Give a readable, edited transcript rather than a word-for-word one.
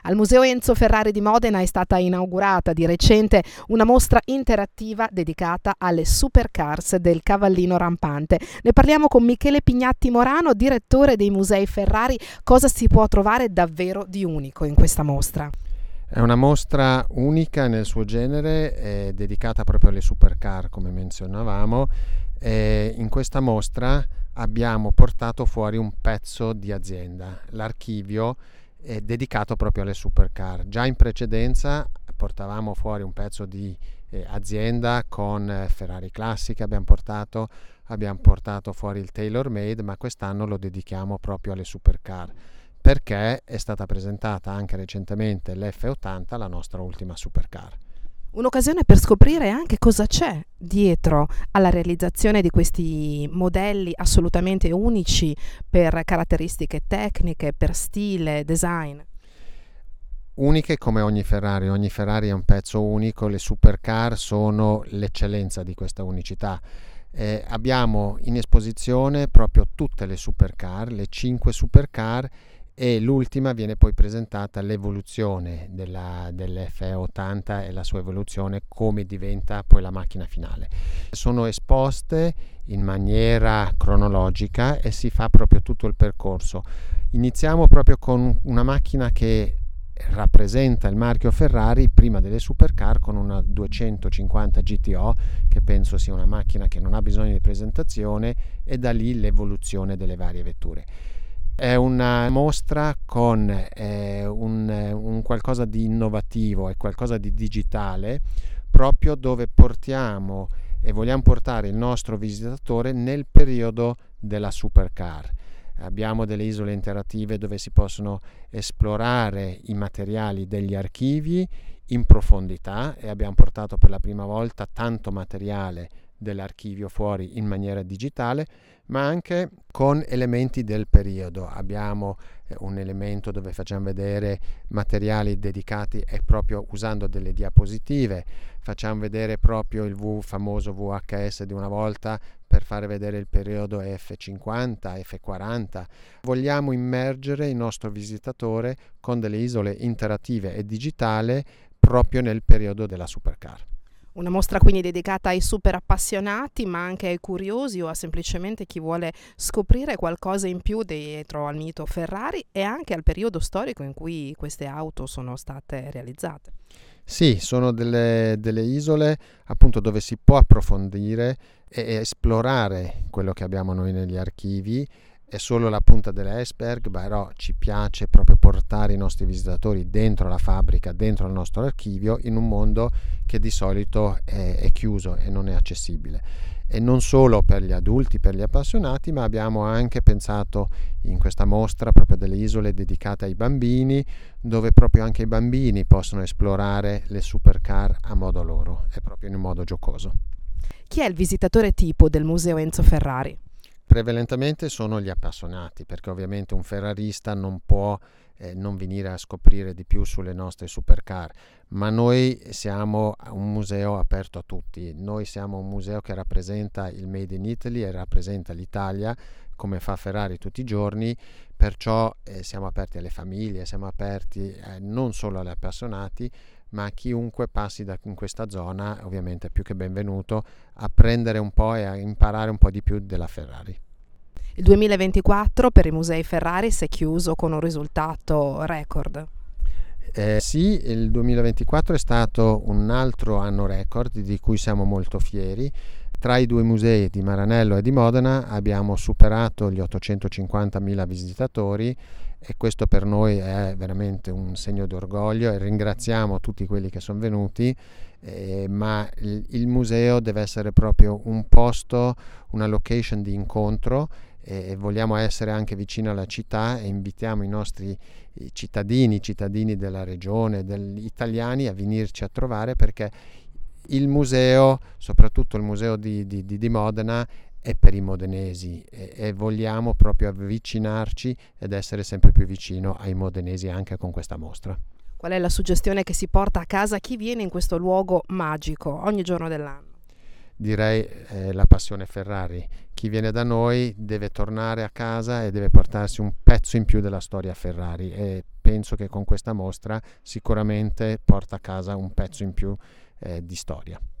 Al Museo Enzo Ferrari di Modena è stata inaugurata di recente una mostra interattiva dedicata alle supercars del cavallino rampante. Ne parliamo con Michele Pignatti Morano, direttore dei Musei Ferrari. Cosa si può trovare davvero di unico in questa mostra? È una mostra unica nel suo genere, dedicata proprio alle supercar, come menzionavamo. In questa mostra abbiamo portato fuori un pezzo di azienda, l'archivio è dedicato proprio alle supercar. Già in precedenza portavamo fuori un pezzo di azienda con Ferrari classiche, abbiamo portato fuori il tailor made, ma quest'anno lo dedichiamo proprio alle supercar, perché è stata presentata anche recentemente l'F80, la nostra ultima supercar. Un'occasione per scoprire anche cosa c'è dietro alla realizzazione di questi modelli assolutamente unici per caratteristiche tecniche, per stile, design. Uniche come ogni Ferrari è un pezzo unico, le supercar sono l'eccellenza di questa unicità. Abbiamo in esposizione proprio tutte le supercar, le 5 supercar, e l'ultima viene poi presentata l'evoluzione dell'F80 e la sua evoluzione, come diventa poi la macchina finale. Sono esposte in maniera cronologica e si fa proprio tutto il percorso. Iniziamo proprio con una macchina che rappresenta il marchio Ferrari prima delle supercar, con una 250 GTO, che penso sia una macchina che non ha bisogno di presentazione, e da lì l'evoluzione delle varie vetture. È una mostra con un qualcosa di innovativo e qualcosa di digitale, proprio dove portiamo e vogliamo portare il nostro visitatore nel periodo della supercar. Abbiamo delle isole interattive dove si possono esplorare i materiali degli archivi in profondità, e abbiamo portato per la prima volta tanto materiale dell'archivio fuori in maniera digitale, ma anche con elementi del periodo. Abbiamo un elemento dove facciamo vedere materiali dedicati e proprio usando delle diapositive, facciamo vedere proprio il famoso VHS di una volta per fare vedere il periodo F50, F40. Vogliamo immergere il nostro visitatore con delle isole interattive e digitale proprio nel periodo della supercar. Una mostra quindi dedicata ai super appassionati, ma anche ai curiosi o a semplicemente chi vuole scoprire qualcosa in più dietro al mito Ferrari e anche al periodo storico in cui queste auto sono state realizzate. Sì, sono delle isole appunto dove si può approfondire e esplorare quello che abbiamo noi negli archivi. È solo la punta dell'iceberg, però ci piace proprio portare i nostri visitatori dentro la fabbrica, dentro il nostro archivio, in un mondo che di solito è chiuso e non è accessibile. E non solo per gli adulti, per gli appassionati, ma abbiamo anche pensato in questa mostra proprio delle isole dedicate ai bambini, dove proprio anche i bambini possono esplorare le supercar a modo loro, e proprio in un modo giocoso. Chi è il visitatore tipo del Museo Enzo Ferrari? Prevalentemente sono gli appassionati, perché ovviamente un ferrarista non può non venire a scoprire di più sulle nostre supercar, ma noi siamo un museo aperto a tutti. Noi siamo un museo che rappresenta il Made in Italy e rappresenta l'Italia come fa Ferrari tutti i giorni, perciò siamo aperti alle famiglie, siamo aperti non solo agli appassionati, ma chiunque passi in questa zona ovviamente è più che benvenuto a prendere un po' e a imparare un po' di più della Ferrari. Il 2024 per i Musei Ferrari si è chiuso con un risultato record. Sì, il 2024 è stato un altro anno record di cui siamo molto fieri. Tra i due musei di Maranello e di Modena abbiamo superato gli 850.000 visitatori, e questo per noi è veramente un segno d'orgoglio, e ringraziamo tutti quelli che sono venuti, ma il museo deve essere proprio un posto, una location di incontro, e vogliamo essere anche vicino alla città, e invitiamo i nostri cittadini della regione, degli italiani, a venirci a trovare, perché il museo, soprattutto il museo di Modena, è per i modenesi, e vogliamo proprio avvicinarci ed essere sempre più vicino ai modenesi anche con questa mostra. Qual è la suggestione che si porta a casa chi viene in questo luogo magico ogni giorno dell'anno? direi la passione Ferrari. Chi viene da noi deve tornare a casa e deve portarsi un pezzo in più della storia Ferrari, e penso che con questa mostra sicuramente porta a casa un pezzo in più di storia.